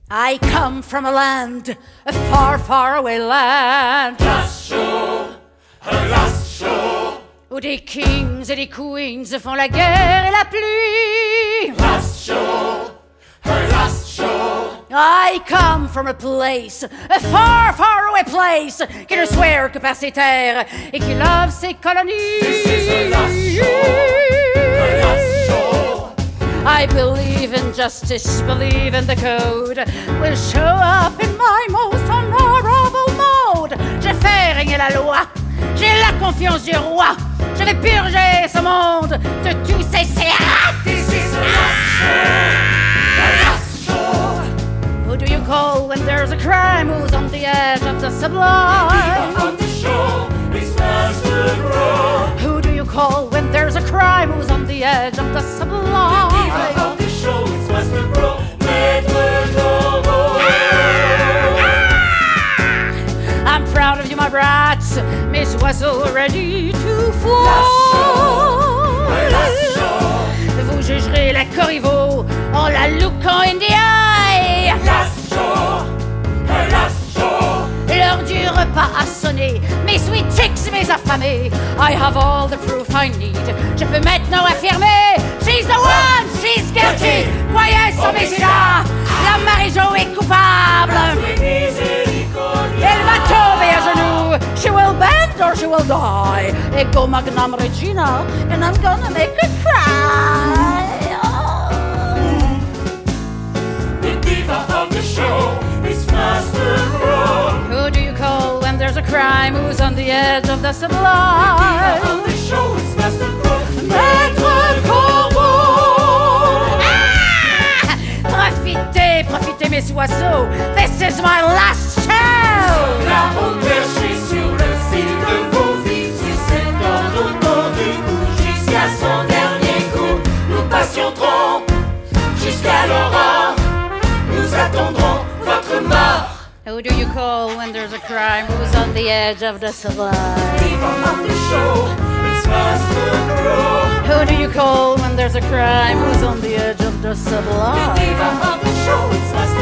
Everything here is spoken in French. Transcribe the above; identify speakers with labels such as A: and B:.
A: I come from a land, a far, far away land.
B: Last show, her last show.
A: Où des kings et des queens font la guerre et la pluie.
B: Last show, her last show.
A: I come from a place, a far, far away place, qui ne swear que par ses terres et qui love ses colonies.
B: This is her last show, her last show.
A: I believe in justice, believe in the code. Will show up in my most honorable mode. Je fais régner la loi, j'ai la confiance du roi. Je vais purger ce monde de tous ces serrats.
B: This is her last show, her last show.
A: Who do you call when there's a crime? Who's on the edge of the sublime?
B: On the show, it's Master Bro.
A: Who do you call when there's a crime? Who's on the edge of the sublime?
B: On the show, it's Master Bro. Maître Corbeau.
A: I'm proud of you, my brats. Mes oiseaux ready to fly.
B: Last show,
A: Vous jugerez la Corriveau en la lookant in the eye.
B: last show, her last show.
A: L'heure du repas a sonné. Mes sweet chicks, mes affamés. I have all the proof I need. Je peux maintenant affirmer. She's the one, she's guilty. Voyez son là. La Marie-Jo est coupable. Elle va tomber à genoux. She will bend or she will die. Ego magnum Regina, and I'm gonna make her cry.
B: The diva of the show is Master Bro.
A: Who do you call when there's a crime? Who's on the edge of the
B: Diva
A: sublime?
B: of the show is Master Bro.
A: Maître Corbeau. Profitez, profitez mes oiseaux. This is my last show.
B: Là, on perché sur le fil de vos vies. Si c'est dans l'automne du coup, jusqu'à son dernier coup, nous patienterons jusqu'à l'aurore. Nous attendrons votre mort.
A: Who do you call when there's a crime? Who's on the edge of the sublime?
B: Diva of the show, it's Master Bro.
A: Who do you call when there's a crime? Who's on the edge of the sublime?
B: Diva of the show, it's Master